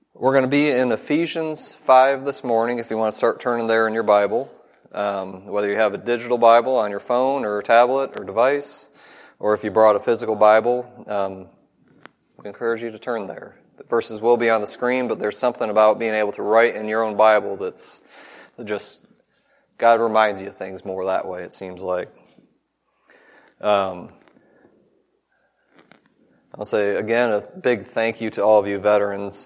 We're going to be in Ephesians 5 this morning, if you want to start turning there in your Bible. Whether you have a digital Bible on your phone or tablet or device, or if you brought a physical Bible, we encourage you to turn there. The verses will be on the screen, but there's something about being able to write in your own Bible that's just, God reminds you of things more that way, it seems like. I'll say, again, a big thank you to all of you veterans.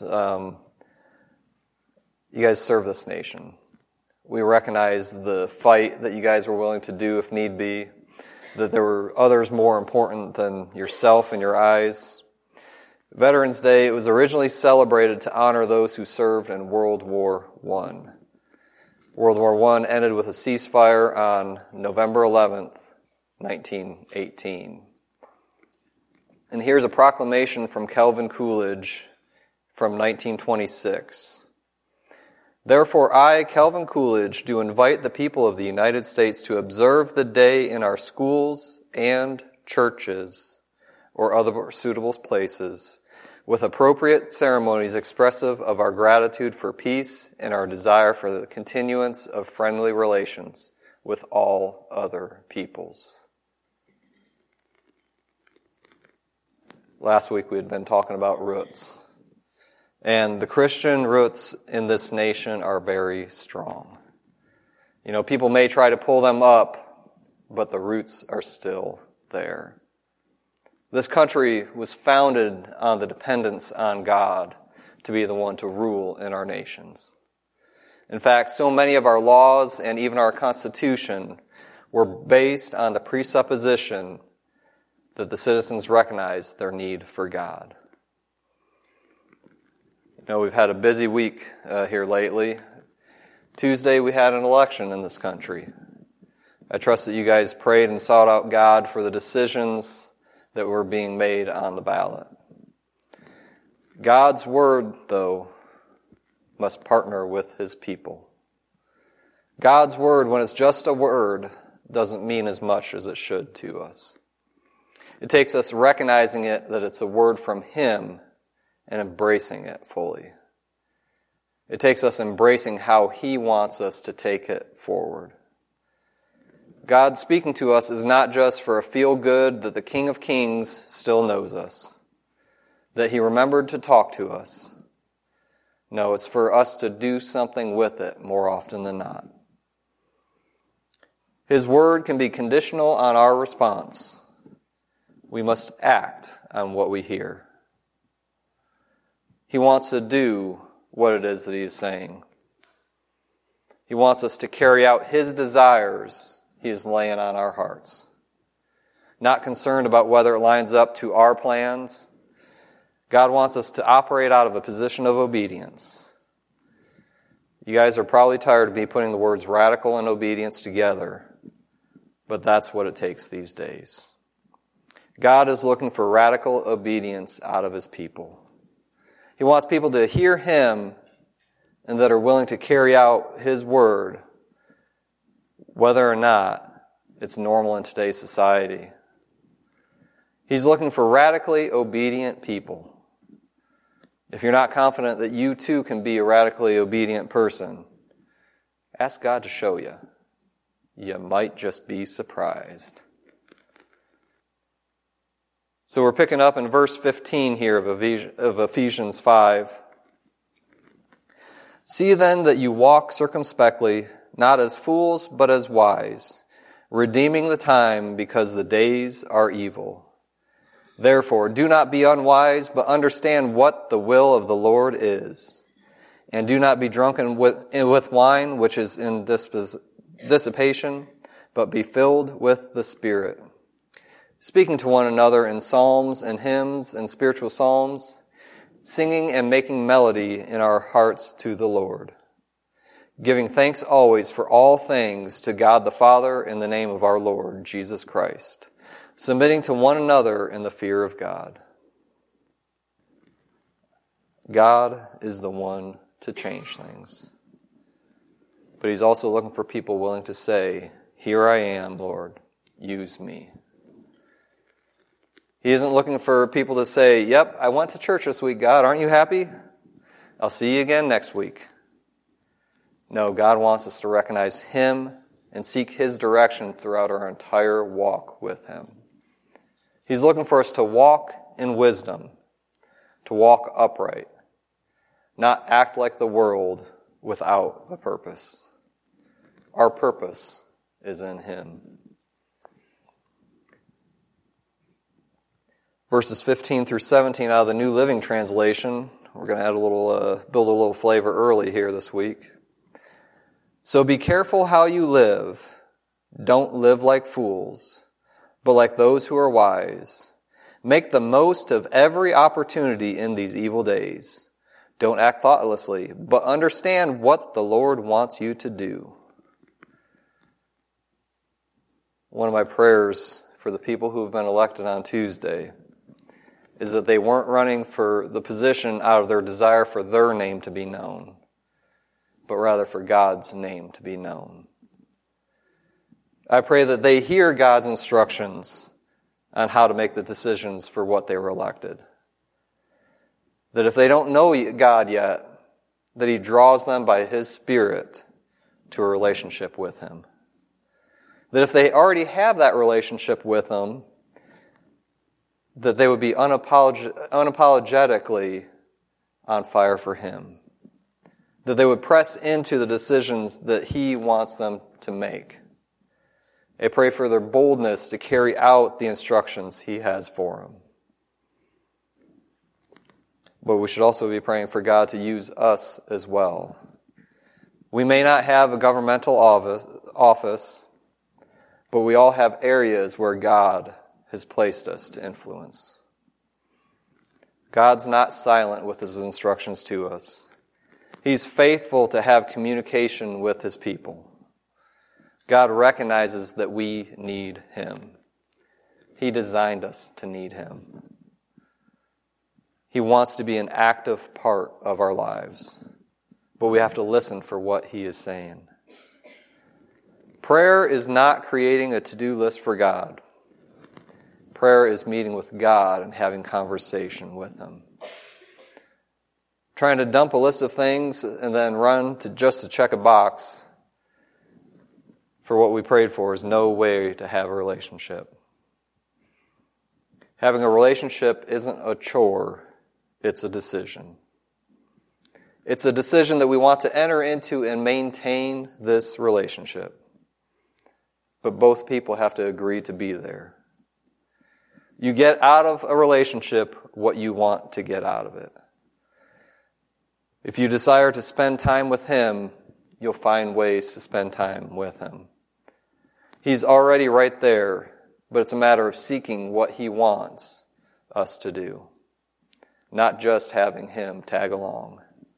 You guys serve this nation. We recognize the fight that you guys were willing to do if need be, that there were others more important than yourself in your eyes. Veterans Day, it was originally celebrated to honor those who served in World War I. World War I ended with a ceasefire on November 11th, 1918. And here's a proclamation from Calvin Coolidge from 1926. Therefore, I, Calvin Coolidge, do invite the people of the United States to observe the day in our schools and churches or other suitable places with appropriate ceremonies expressive of our gratitude for peace and our desire for the continuance of friendly relations with all other peoples. Last week we had been talking about roots. And the Christian roots in this nation are very strong. You know, people may try to pull them up, but the roots are still there. This country was founded on the dependence on God to be the one to rule in our nations. In fact, so many of our laws and even our Constitution were based on the presupposition that the citizens recognized their need for God. You know, we've had a busy week here lately. Tuesday we had an election in this country. I trust that you guys prayed and sought out God for the decisions that were being made on the ballot. God's word, though, must partner with his people. God's word, when it's just a word, doesn't mean as much as it should to us. It takes us recognizing it, that it's a word from him, and embracing it fully. It takes us embracing how he wants us to take it forward. God speaking to us is not just for a feel-good that the King of Kings still knows us, that he remembered to talk to us. No, it's for us to do something with it more often than not. His word can be conditional on our response. We must act on what we hear. He wants to do what it is that he is saying. He wants us to carry out his desires he is laying on our hearts. Not concerned about whether it lines up to our plans. God wants us to operate out of a position of obedience. You guys are probably tired of me putting the words radical and obedience together, but that's what it takes these days. God is looking for radical obedience out of his people. He wants people to hear him and that are willing to carry out his word, whether or not it's normal in today's society. He's looking for radically obedient people. If you're not confident that you too can be a radically obedient person, ask God to show you. You might just be surprised. So we're picking up in verse 15 here of Ephesians 5. See then that you walk circumspectly, not as fools, but as wise, redeeming the time because the days are evil. Therefore, do not be unwise, but understand what the will of the Lord is. And do not be drunken with wine, which is in dissipation, but be filled with the Spirit, speaking to one another in psalms and hymns and spiritual psalms, singing and making melody in our hearts to the Lord, giving thanks always for all things to God the Father in the name of our Lord Jesus Christ, submitting to one another in the fear of God. God is the one to change things. But he's also looking for people willing to say, here I am, Lord, use me. He isn't looking for people to say, yep, I went to church this week, God. Aren't you happy? I'll see you again next week. No, God wants us to recognize Him and seek His direction throughout our entire walk with Him. He's looking for us to walk in wisdom, to walk upright, not act like the world without a purpose. Our purpose is in Him. Verses 15 through 17 out of the New Living Translation. We're going to add build a little flavor early here this week. So be careful how you live. Don't live like fools, but like those who are wise. Make the most of every opportunity in these evil days. Don't act thoughtlessly, but understand what the Lord wants you to do. One of my prayers for the people who have been elected on Tuesday is that they weren't running for the position out of their desire for their name to be known, but rather for God's name to be known. I pray that they hear God's instructions on how to make the decisions for what they were elected. That if they don't know God yet, that He draws them by His Spirit to a relationship with Him. That if they already have that relationship with Him, that they would be unapologetically on fire for Him. That they would press into the decisions that He wants them to make. I pray for their boldness to carry out the instructions He has for them. But we should also be praying for God to use us as well. We may not have a governmental office, but we all have areas where God has placed us to influence. God's not silent with His instructions to us. He's faithful to have communication with His people. God recognizes that we need Him. He designed us to need Him. He wants to be an active part of our lives, but we have to listen for what He is saying. Prayer is not creating a to-do list for God. Prayer is meeting with God and having conversation with Him. Trying to dump a list of things and then run to check a box for what we prayed for is no way to have a relationship. Having a relationship isn't a chore, it's a decision. It's a decision that we want to enter into and maintain this relationship. But both people have to agree to be there. You get out of a relationship what you want to get out of it. If you desire to spend time with Him, you'll find ways to spend time with Him. He's already right there, but it's a matter of seeking what He wants us to do, not just having Him tag along.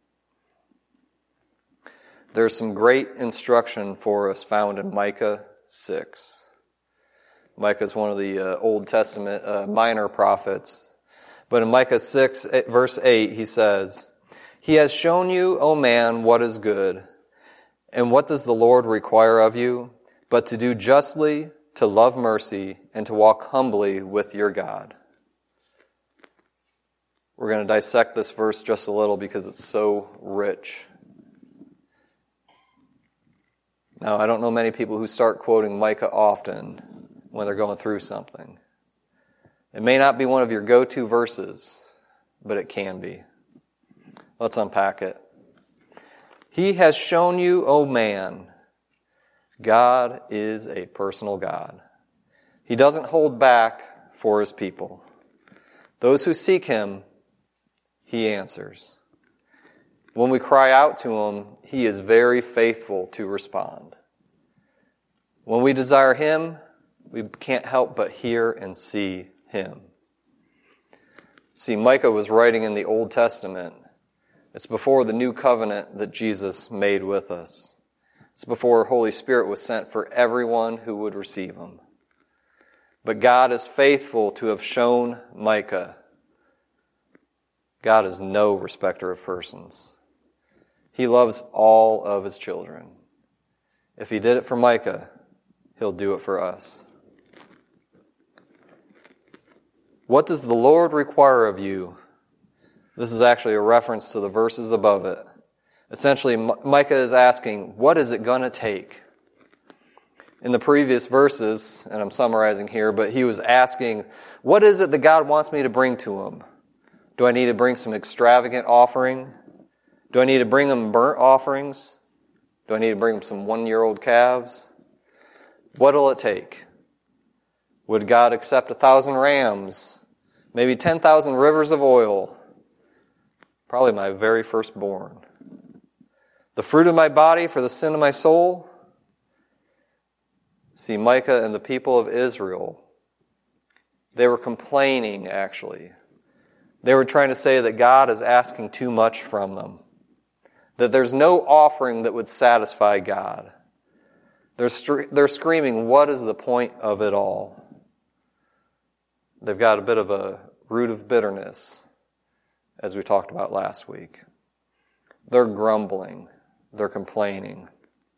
There's some great instruction for us found in Micah 6. Micah is one of the Old Testament minor prophets. But in Micah 6, verse 8, he says, He has shown you, O man, what is good. And what does the Lord require of you? But to do justly, to love mercy, and to walk humbly with your God. We're going to dissect this verse just a little because it's so rich. Now, I don't know many people who start quoting Micah often when they're going through something. It may not be one of your go-to verses, but it can be. Let's unpack it. He has shown you, O man, God is a personal God. He doesn't hold back for His people. Those who seek Him, He answers. When we cry out to Him, He is very faithful to respond. When we desire Him, we can't help but hear and see Him. See, Micah was writing in the Old Testament. It's before the new covenant that Jesus made with us. It's before Holy Spirit was sent for everyone who would receive Him. But God is faithful to have shown Micah. God is no respecter of persons. He loves all of His children. If He did it for Micah, He'll do it for us. What does the Lord require of you? This is actually a reference to the verses above it. Essentially, Micah is asking, what is it going to take? In the previous verses, and I'm summarizing here, but he was asking, what is it that God wants me to bring to him? Do I need to bring some extravagant offering? Do I need to bring him burnt offerings? Do I need to bring him some 1-year-old calves? What'll it take? Would God accept 1,000 rams? Maybe 10,000 rivers of oil? Probably my very firstborn. The fruit of my body for the sin of my soul? See, Micah and the people of Israel, they were complaining, actually. They were trying to say that God is asking too much from them. That there's no offering that would satisfy God. They're screaming, what is the point of it all? They've got a bit of a root of bitterness, as we talked about last week. They're grumbling. They're complaining.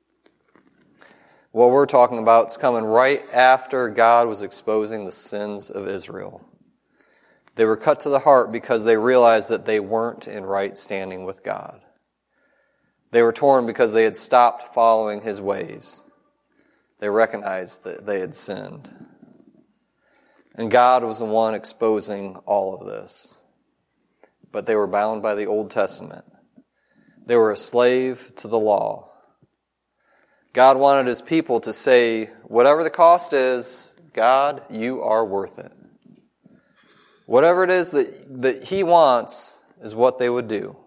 What we're talking about is coming right after God was exposing the sins of Israel. They were cut to the heart because they realized that they weren't in right standing with God. They were torn because they had stopped following His ways. They recognized that they had sinned. And God was the one exposing all of this. But they were bound by the Old Testament. They were a slave to the law. God wanted His people to say, whatever the cost is, God, you are worth it. Whatever it is that He wants is what they would do.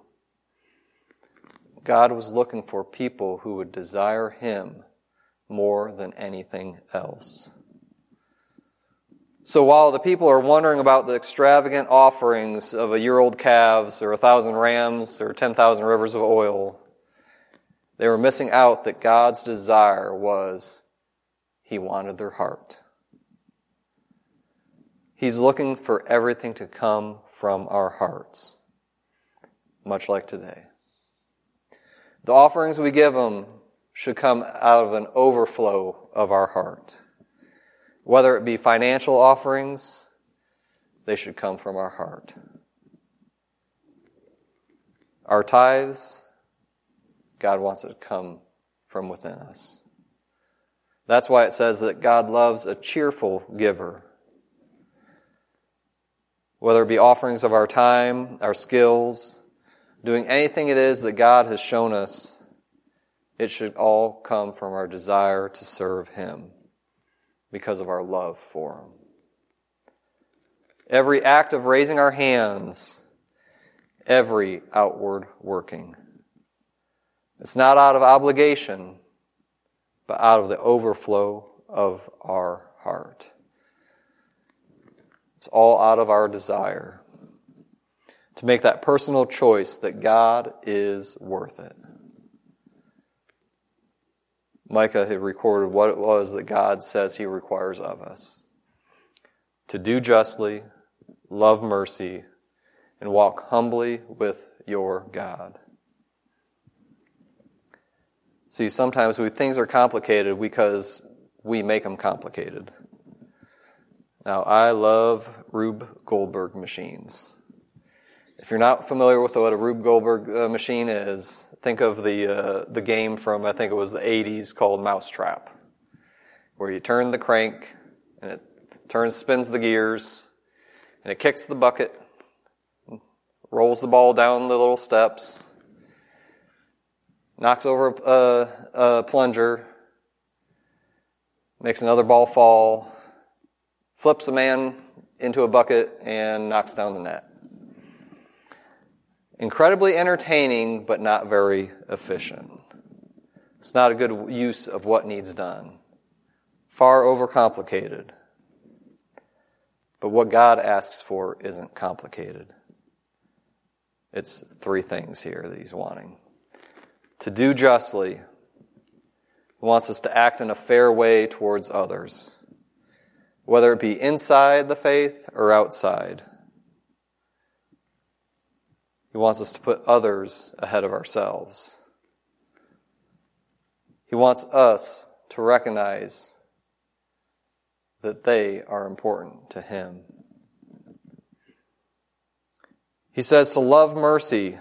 God was looking for people who would desire Him more than anything else. So while the people are wondering about the extravagant offerings of 1-year-old calves or 1,000 rams or 10,000 rivers of oil, they were missing out that God's desire was He wanted their heart. He's looking for everything to come from our hearts, much like today. The offerings we give Him should come out of an overflow of our heart. Whether it be financial offerings, they should come from our heart. Our tithes, God wants it to come from within us. That's why it says that God loves a cheerful giver. Whether it be offerings of our time, our skills, doing anything it is that God has shown us, it should all come from our desire to serve Him because of our love for Him. Every act of raising our hands, every outward working. It's not out of obligation, but out of the overflow of our heart. It's all out of our desire to make that personal choice that God is worth it. Micah had recorded what it was that God says He requires of us. To do justly, love mercy, and walk humbly with your God. See, sometimes things are complicated because we make them complicated. Now, I love Rube Goldberg machines. If you're not familiar with what a Rube Goldberg machine is, think of the game from, I think it was the 80s, called Mousetrap, where you turn the crank, and it spins the gears, and it kicks the bucket, rolls the ball down the little steps, knocks over a plunger, makes another ball fall, flips a man into a bucket, and knocks down the net. Incredibly entertaining, but not very efficient. It's not a good use of what needs done. Far overcomplicated. But what God asks for isn't complicated. It's 3 things here that He's wanting. To do justly. He wants us to act in a fair way towards others, whether it be inside the faith or outside. He wants us to put others ahead of ourselves. He wants us to recognize that they are important to Him. He says to love mercy.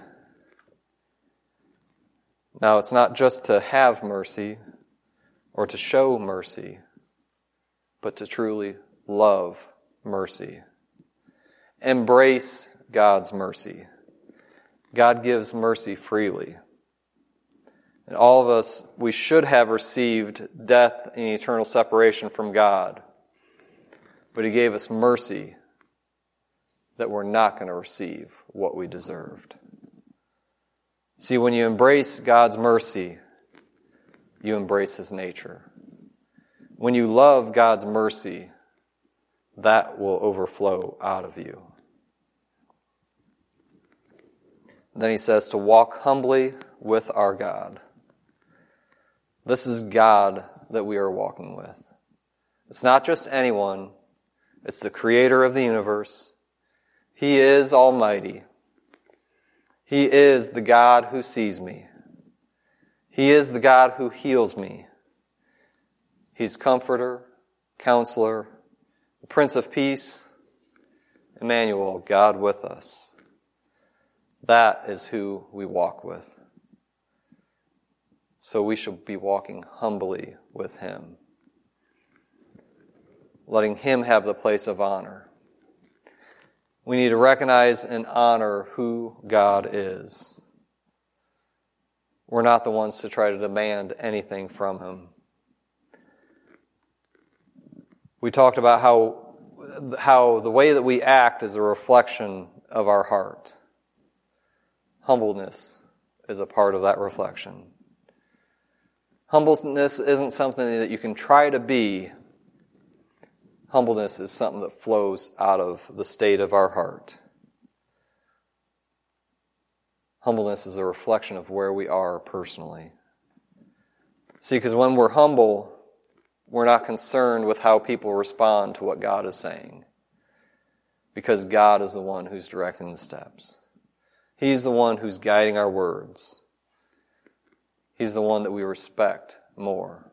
Now, it's not just to have mercy or to show mercy, but to truly love mercy. Embrace God's mercy. God gives mercy freely. And all of us, we should have received death and eternal separation from God. But He gave us mercy that we're not going to receive what we deserved. See, when you embrace God's mercy, you embrace His nature. When you love God's mercy, that will overflow out of you. Then he says to walk humbly with our God. This is God that we are walking with. It's not just anyone. It's the creator of the universe. He is almighty. He is the God who sees me. He is the God who heals me. He's comforter, counselor, the Prince of Peace, Emmanuel, God with us. That is who we walk with. So we should be walking humbly with Him, letting Him have the place of honor. We need to recognize and honor who God is. We're not the ones to try to demand anything from Him. We talked about how the way that we act is a reflection of our heart. Humbleness is a part of that reflection. Humbleness isn't something that you can try to be. Humbleness is something that flows out of the state of our heart. Humbleness is a reflection of where we are personally. See, because when we're humble, we're not concerned with how people respond to what God is saying. Because God is the one who's directing the steps. He's the one who's guiding our words. He's the one that we respect more.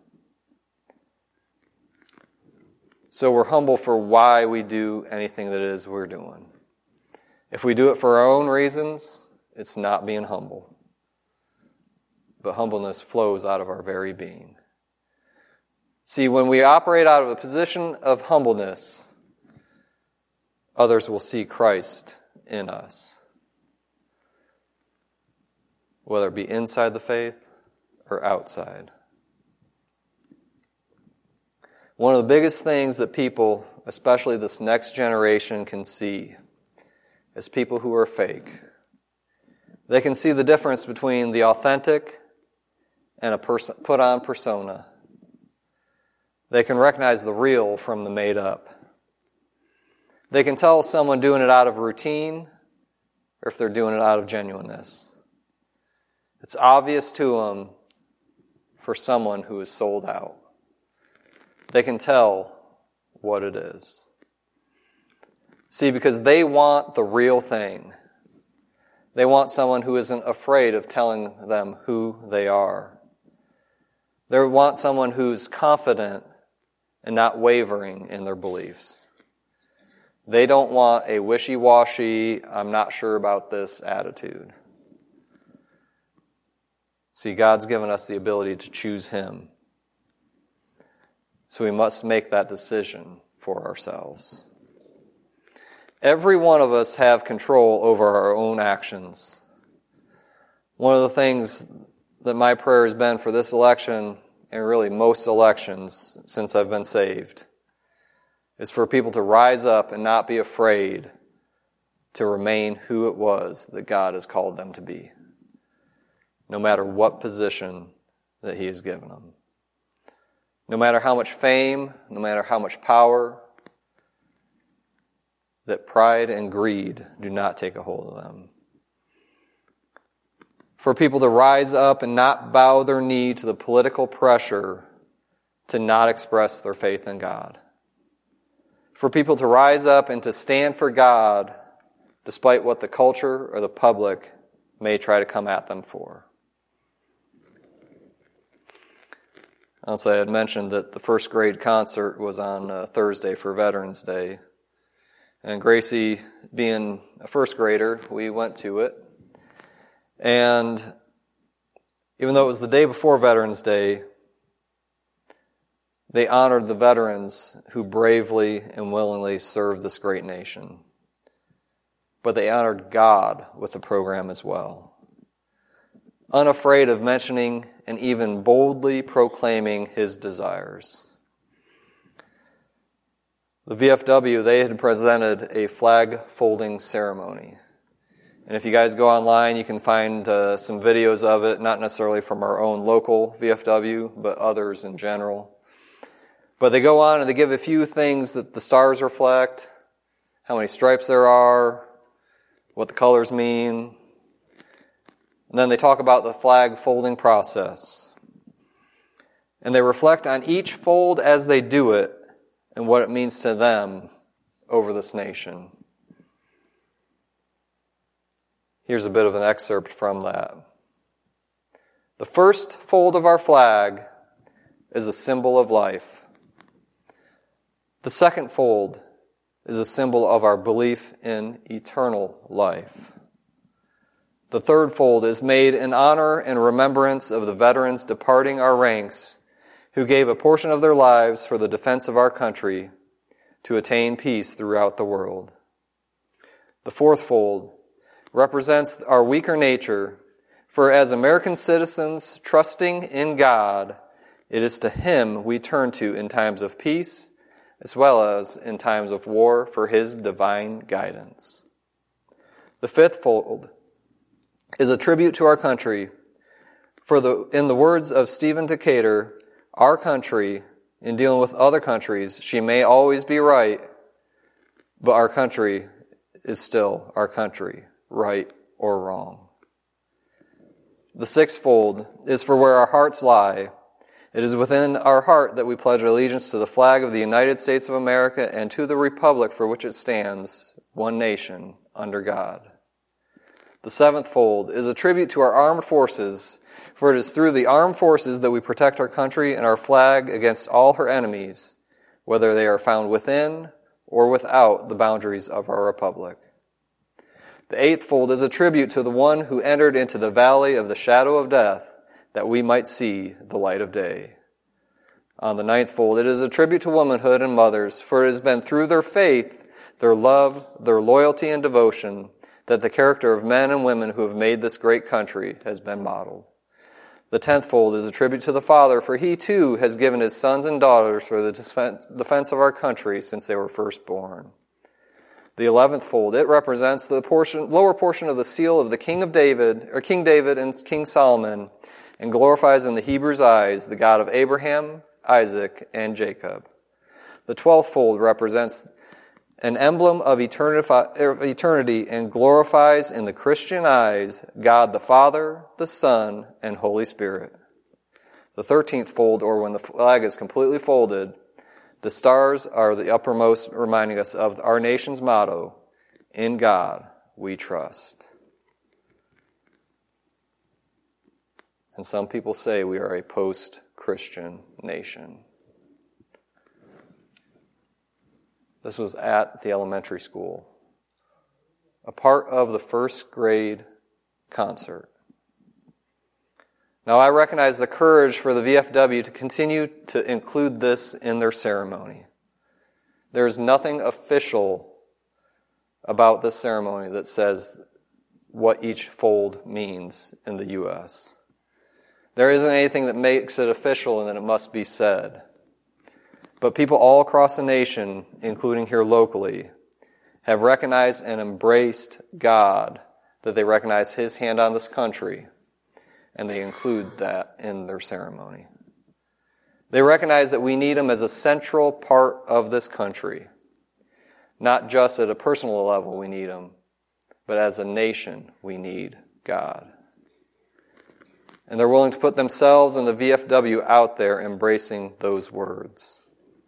So we're humble for why we do anything that it is we're doing. If we do it for our own reasons, it's not being humble. But humbleness flows out of our very being. See, when we operate out of a position of humbleness, others will see Christ in us. Whether it be inside the faith or outside. One of the biggest things that people, especially this next generation, can see is people who are fake. They can see the difference between the authentic and a put-on persona. They can recognize the real from the made-up. They can tell someone doing it out of routine or if they're doing it out of genuineness. It's obvious to them for someone who is sold out. They can tell what it is. See, because they want the real thing. They want someone who isn't afraid of telling them who they are. They want someone who's confident and not wavering in their beliefs. They don't want a wishy-washy, I'm not sure about this attitude. See, God's given us the ability to choose Him. So we must make that decision for ourselves. Every one of us have control over our own actions. One of the things that my prayer has been for this election, and really most elections since I've been saved, is for people to rise up and not be afraid to remain who it was that God has called them to be, no matter what position that He has given them. No matter how much fame, no matter how much power, that pride and greed do not take a hold of them. For people to rise up and not bow their knee to the political pressure to not express their faith in God. For people to rise up and to stand for God despite what the culture or the public may try to come at them for. Also, I had mentioned that the first grade concert was on Thursday for Veterans Day. And Gracie, being a first grader, we went to it. And even though it was the day before Veterans Day, they honored the veterans who bravely and willingly served this great nation. But they honored God with the program as well, unafraid of mentioning and even boldly proclaiming his desires. The VFW, they had presented a flag folding ceremony. And if you guys go online, you can find some videos of it, not necessarily from our own local VFW, but others in general. But they go on and they give a few things that the stars reflect, how many stripes there are, what the colors mean. And then they talk about the flag folding process. And they reflect on each fold as they do it and what it means to them over this nation. Here's a bit of an excerpt from that. The first fold of our flag is a symbol of life. The second fold is a symbol of our belief in eternal life. The third fold is made in honor and remembrance of the veterans departing our ranks who gave a portion of their lives for the defense of our country to attain peace throughout the world. The fourth fold represents our weaker nature, for as American citizens trusting in God, it is to Him we turn to in times of peace as well as in times of war for His divine guidance. The fifth fold is a tribute to our country, for in the words of Stephen Decatur, our country, in dealing with other countries, she may always be right, but our country is still our country, right or wrong. The sixth fold is for where our hearts lie. It is within our heart that we pledge allegiance to the flag of the United States of America and to the republic for which it stands, one nation, under God. The seventh fold is a tribute to our armed forces, for it is through the armed forces that we protect our country and our flag against all her enemies, whether they are found within or without the boundaries of our republic. The eighth fold is a tribute to the one who entered into the valley of the shadow of death, that we might see the light of day. On the ninth fold, it is a tribute to womanhood and mothers, for it has been through their faith, their love, their loyalty and devotion, that the character of men and women who have made this great country has been modeled. The 10th fold is a tribute to the Father, for He too has given His sons and daughters for the defense of our country since they were first born. The 11th fold, it represents the lower portion of the seal of the King David and King Solomon, and glorifies in the Hebrew's eyes the God of Abraham, Isaac, and Jacob. The 12th fold represents an emblem of eternity and glorifies in the Christian eyes God the Father, the Son, and Holy Spirit. The 13th fold, or when the flag is completely folded, the stars are the uppermost, reminding us of our nation's motto, in God we trust. And some people say we are a post-Christian nation. This was at the elementary school, a part of the first grade concert. Now, I recognize the courage for the VFW to continue to include this in their ceremony. There is nothing official about this ceremony that says what each fold means in the U.S. There isn't anything that makes it official and that it must be said. But people all across the nation, including here locally, have recognized and embraced God, that they recognize His hand on this country, and they include that in their ceremony. They recognize that we need Him as a central part of this country. Not just at a personal level we need Him, but as a nation we need God. And they're willing to put themselves and the VFW out there embracing those words.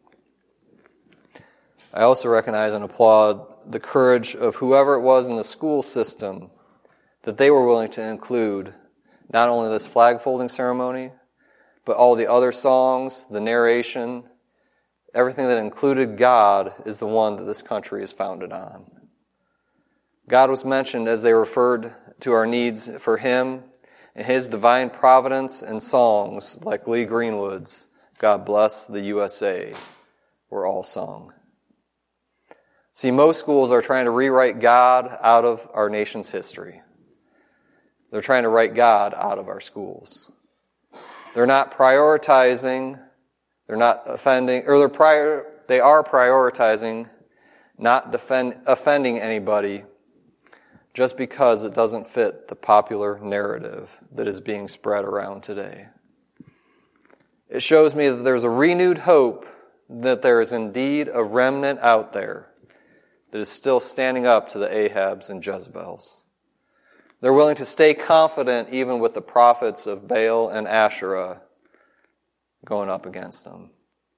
I also recognize and applaud the courage of whoever it was in the school system that they were willing to include not only this flag folding ceremony, but all the other songs, the narration, everything that included God is the one that this country is founded on. God was mentioned as they referred to our needs for Him, and His divine providence and songs like Lee Greenwood's God Bless the USA were all sung. See, most schools are trying to rewrite God out of our nation's history. They're trying to write God out of our schools. They're not prioritizing, they're not offending, or they are prioritizing not offending anybody just because it doesn't fit the popular narrative that is being spread around today. It shows me that there's a renewed hope that there is indeed a remnant out there that is still standing up to the Ahabs and Jezebels. They're willing to stay confident even with the prophets of Baal and Asherah going up against them.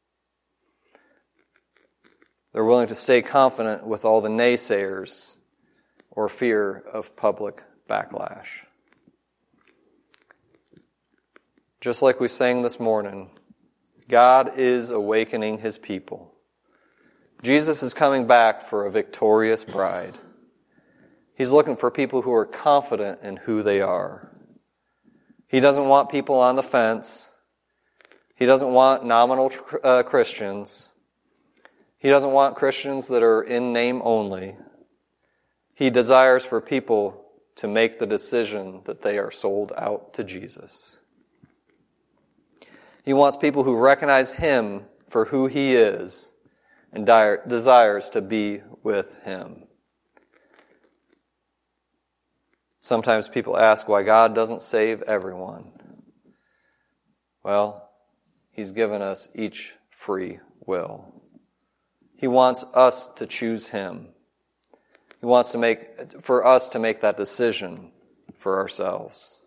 They're willing to stay confident with all the naysayers or fear of public backlash. Just like we sang this morning, God is awakening His people. Jesus is coming back for a victorious bride. He's looking for people who are confident in who they are. He doesn't want people on the fence. He doesn't want nominal Christians. He doesn't want Christians that are in name only. He desires for people to make the decision that they are sold out to Jesus. He wants people who recognize Him for who He is and desires to be with Him. Sometimes people ask why God doesn't save everyone. Well, He's given us each free will. He wants us to choose Him. He wants for us to make that decision for ourselves.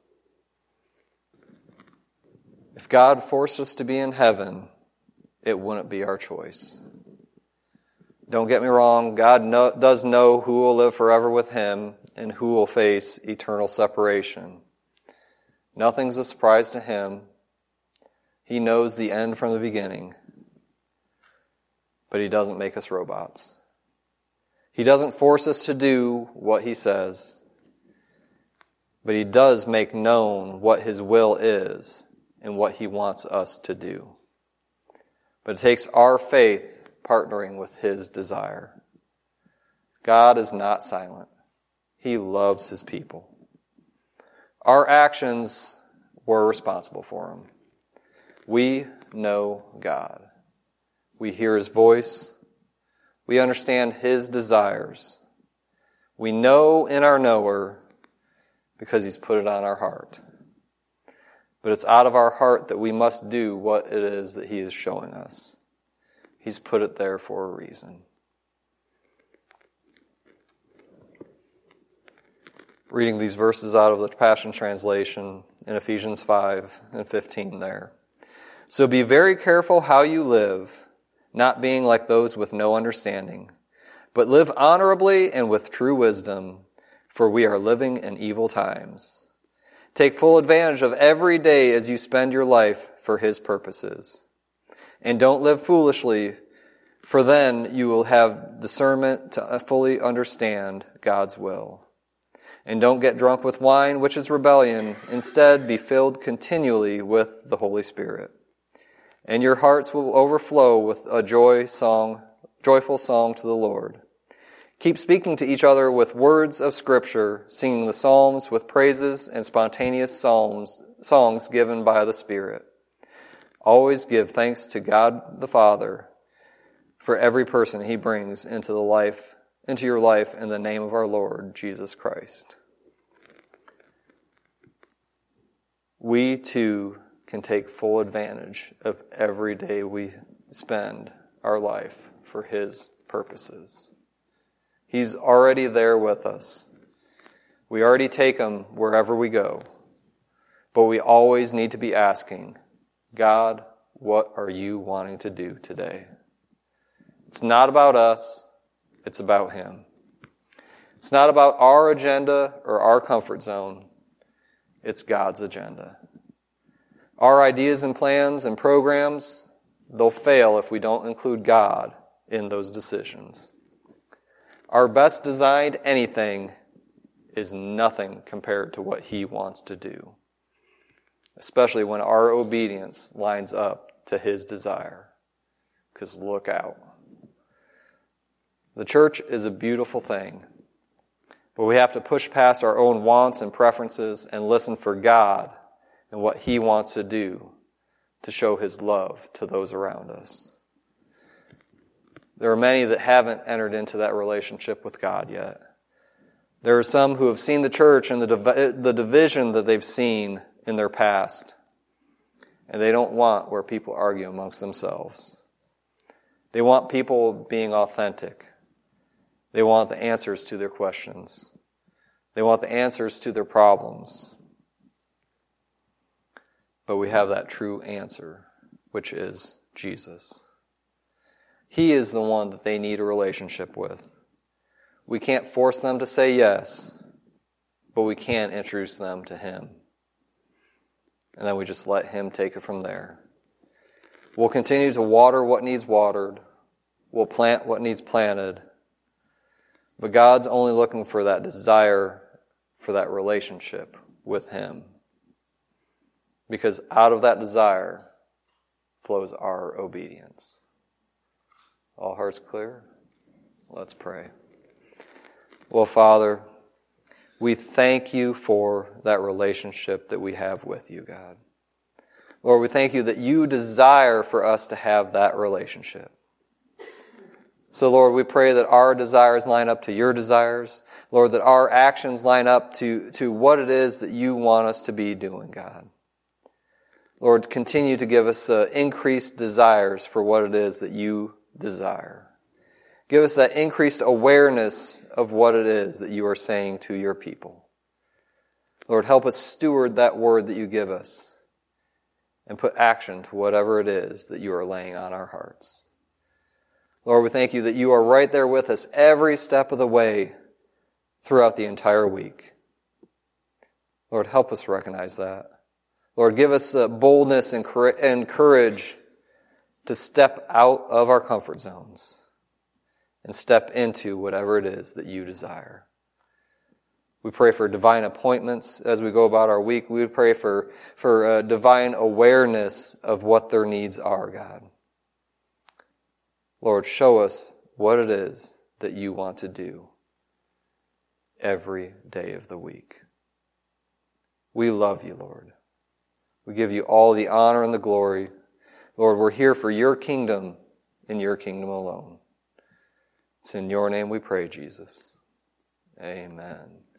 If God forced us to be in heaven, it wouldn't be our choice. Don't get me wrong, God does know who will live forever with Him and who will face eternal separation. Nothing's a surprise to Him. He knows the end from the beginning. But He doesn't make us robots. He doesn't force us to do what He says. But He does make known what His will is and what He wants us to do. But it takes our faith partnering with His desire. God is not silent. He loves His people. Our actions were responsible for Him. We know God. We hear His voice. We understand His desires. We know in our knower because He's put it on our heart. But it's out of our heart that we must do what it is that He is showing us. He's put it there for a reason. Reading these verses out of the Passion Translation in Ephesians 5 and 15 there. So be very careful how you live, not being like those with no understanding, but live honorably and with true wisdom, for we are living in evil times. Take full advantage of every day as you spend your life for His purposes. And don't live foolishly, for then you will have discernment to fully understand God's will. And don't get drunk with wine, which is rebellion. Instead, be filled continually with the Holy Spirit. And your hearts will overflow with a joyful song to the Lord. Keep speaking to each other with words of Scripture, singing the psalms with praises and spontaneous songs given by the Spirit. Always give thanks to God the Father for every person He brings into your life in the name of our Lord Jesus Christ. We too can take full advantage of every day we spend our life for His purposes. He's already there with us. We already take Him wherever we go. But we always need to be asking, God, what are you wanting to do today? It's not about us. It's about Him. It's not about our agenda or our comfort zone. It's God's agenda. Our ideas and plans and programs, they'll fail if we don't include God in those decisions. Our best designed anything is nothing compared to what He wants to do, especially when our obedience lines up to His desire. Because look out. The church is a beautiful thing, but we have to push past our own wants and preferences and listen for God and what He wants to do to show His love to those around us. There are many that haven't entered into that relationship with God yet. There are some who have seen the church and the division that they've seen in their past, and they don't want where people argue amongst themselves. They want people being authentic. They want the answers to their questions. They want the answers to their problems. But we have that true answer, which is Jesus. He is the one that they need a relationship with. We can't force them to say yes, but we can introduce them to Him. And then we just let Him take it from there. We'll continue to water what needs watered. We'll plant what needs planted. But God's only looking for that desire for that relationship with Him. Because out of that desire flows our obedience. All hearts clear? Let's pray. Well, Father, we thank You for that relationship that we have with You, God. Lord, we thank You that You desire for us to have that relationship. So, Lord, we pray that our desires line up to Your desires. Lord, that our actions line up to what it is that You want us to be doing, God. Lord, continue to give us increased desires for what it is that You desire. Give us that increased awareness of what it is that You are saying to Your people. Lord, help us steward that word that You give us and put action to whatever it is that You are laying on our hearts. Lord, we thank You that You are right there with us every step of the way throughout the entire week. Lord, help us recognize that. Lord, give us boldness and courage to step out of our comfort zones and step into whatever it is that You desire. We pray for divine appointments as we go about our week. We pray for divine awareness of what their needs are, God. Lord, show us what it is that You want to do every day of the week. We love You, Lord. We give You all the honor and the glory. Lord, we're here for Your kingdom and Your kingdom alone. It's in Your name we pray, Jesus. Amen.